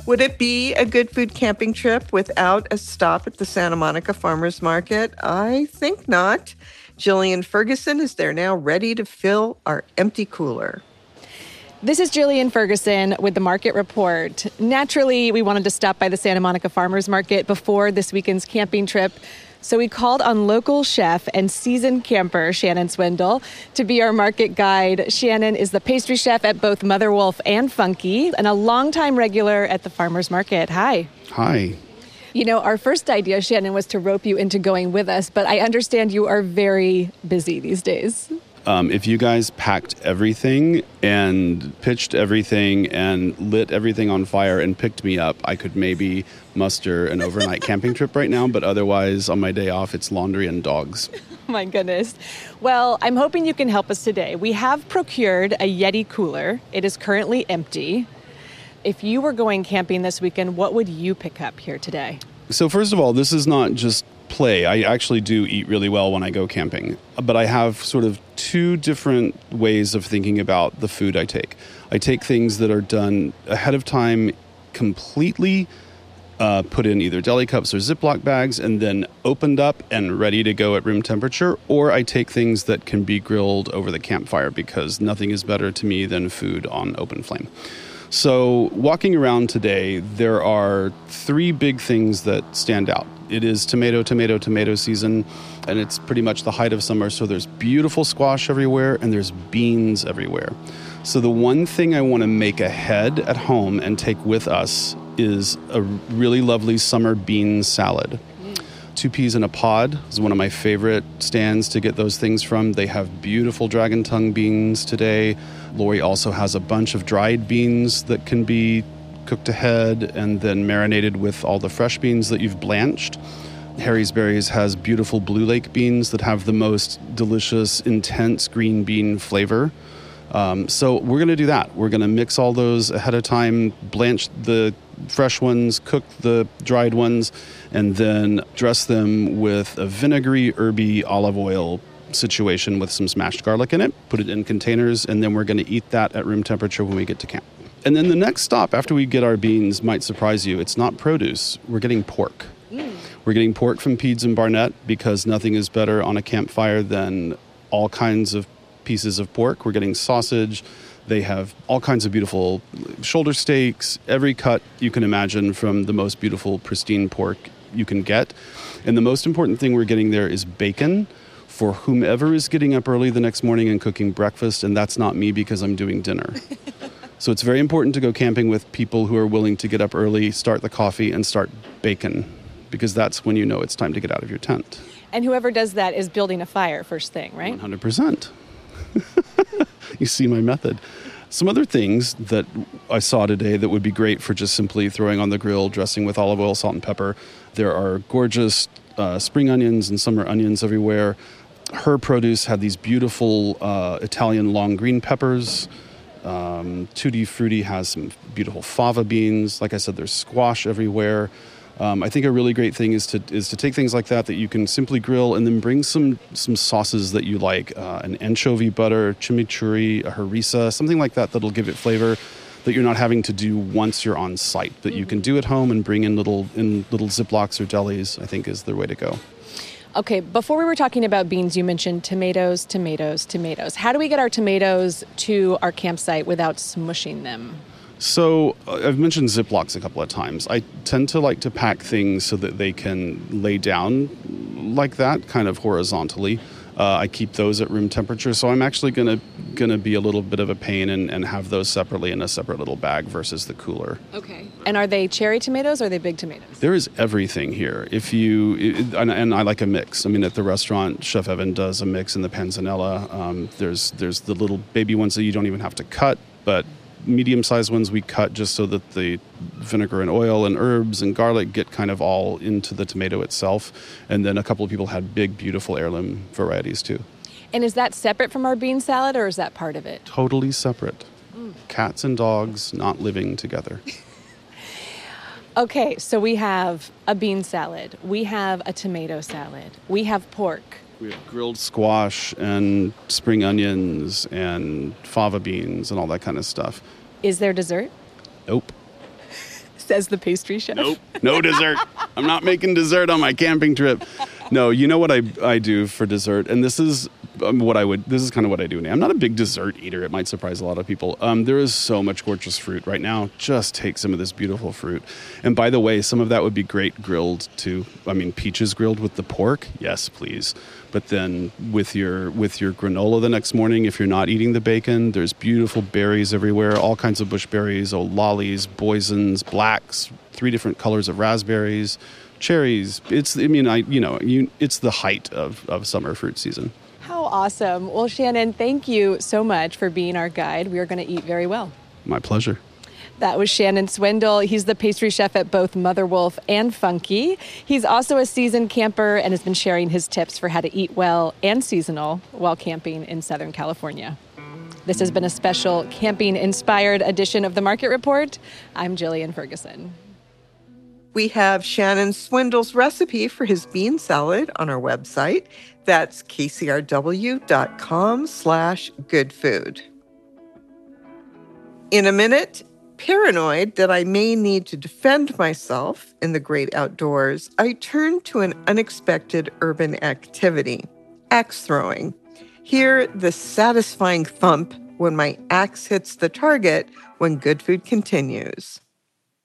Would it be a good food camping trip without a stop at the Santa Monica Farmers Market? I think not. Jillian Ferguson is there now, ready to fill our empty cooler. This is Jillian Ferguson with the Market Report. Naturally, we wanted to stop by the Santa Monica Farmers Market before this weekend's camping trip. So we called on local chef and seasoned camper Shannon Swindle to be our market guide. Shannon is the pastry chef at both Mother Wolf and Funky and a longtime regular at the farmers market. Hi. Hi. You know, our first idea, Shannon, was to rope you into going with us, but I understand you are very busy these days. If you guys packed everything and pitched everything and lit everything on fire and picked me up, I could maybe muster an overnight camping trip right now. But otherwise, on my day off, it's laundry and dogs. My goodness. Well, I'm hoping you can help us today. We have procured a Yeti cooler. It is currently empty. If you were going camping this weekend, what would you pick up here today? So first of all, this is not just play. I actually do eat really well when I go camping, but I have sort of two different ways of thinking about the food I take. I take things that are done ahead of time, completely put in either deli cups or Ziploc bags, and then opened up and ready to go at room temperature, or I take things that can be grilled over the campfire because nothing is better to me than food on open flame. So walking around today, there are three big things that stand out. It is tomato season, and it's pretty much the height of summer, so there's beautiful squash everywhere, and there's beans everywhere. So the one thing I want to make ahead at home and take with us is a really lovely summer bean salad. 2 peas in a pod is one of my favorite stands to get those things from. They have beautiful dragon tongue beans today. Lori also has a bunch of dried beans that can be cooked ahead and then marinated with all the fresh beans that you've blanched. Harry's Berries has beautiful Blue Lake beans that have the most delicious, intense green bean flavor. So we're going to do that. We're going to mix all those ahead of time, blanch the fresh ones, cook the dried ones, and then dress them with a vinegary, herby olive oil situation with some smashed garlic in it, put it in containers, and then we're going to eat that at room temperature when we get to camp. And then the next stop after we get our beans might surprise you. It's not produce. We're getting pork. We're getting pork from Pedes and Barnett because nothing is better on a campfire than all kinds of pieces of pork. We're getting sausage. They have all kinds of beautiful shoulder steaks, every cut you can imagine from the most beautiful, pristine pork you can get. And the most important thing we're getting there is bacon for whomever is getting up early the next morning and cooking breakfast, and that's not me because I'm doing dinner. So it's very important to go camping with people who are willing to get up early, start the coffee, and start bacon, because that's when you know it's time to get out of your tent. And whoever does that is building a fire first thing, right? 100%. You see my method. Some other things that I saw today that would be great for just simply throwing on the grill, dressing with olive oil, salt, and pepper. There are gorgeous spring onions and summer onions everywhere. Her Produce had these beautiful Italian long green peppers. Tutti Frutti has some beautiful fava beans. Like I said, there's squash everywhere. I think a really great thing is to take things like that you can simply grill and then bring some sauces that you like, an anchovy butter, chimichurri, a harissa, something like that that'll give it flavor that you're not having to do once you're on site, that you can do at home and bring in little Ziplocs or delis, I think is the way to go. Okay, before we were talking about beans, you mentioned tomatoes. How do we get our tomatoes to our campsite without smushing them? So I've mentioned Ziplocs a couple of times. I tend to like to pack things so that they can lay down like that, kind of horizontally. I keep those at room temperature, so I'm actually gonna be a little bit of a pain and have those separately in a separate little bag versus the cooler. Okay. And are they cherry tomatoes or are they big tomatoes? There is everything here. And I like a mix. I mean, at the restaurant, Chef Evan does a mix in the panzanella. There's the little baby ones that you don't even have to cut, but medium-sized ones we cut just so that the vinegar and oil and herbs and garlic get kind of all into the tomato itself. And then a couple of people had big, beautiful heirloom varieties too. And is that separate from our bean salad or is that part of it? Totally separate. Cats and dogs not living together. Okay, so we have a bean salad. We have a tomato salad. We have pork. We have grilled squash and spring onions and fava beans and all that kind of stuff. Is there dessert? Nope. Says the pastry chef. Nope, no dessert. I'm not making dessert on my camping trip. No, you know what I do for dessert, and this is kind of what I do now. I'm not a big dessert eater. It might surprise a lot of people. There is so much gorgeous fruit right now. Just take some of this beautiful fruit. And by the way, some of that would be great grilled too. I mean, peaches grilled with the pork. Yes, please. But then with your granola the next morning, if you're not eating the bacon, there's beautiful berries everywhere, all kinds of bush berries, lollies, boysen's, blacks, 3 different colors of raspberries, cherries. It's the height of summer fruit season. How awesome. Well, Shannon, thank you so much for being our guide. We are going to eat very well. My pleasure. That was Shannon Swindle. He's the pastry chef at both Mother Wolf and Funky. He's also a seasoned camper and has been sharing his tips for how to eat well and seasonal while camping in Southern California. This has been a special camping-inspired edition of The Market Report. I'm Jillian Ferguson. We have Shannon Swindle's recipe for his bean salad on our website. That's kcrw.com/goodfood. In a minute, paranoid that I may need to defend myself in the great outdoors, I turn to an unexpected urban activity, axe throwing. Hear the satisfying thump when my axe hits the target when Good Food continues.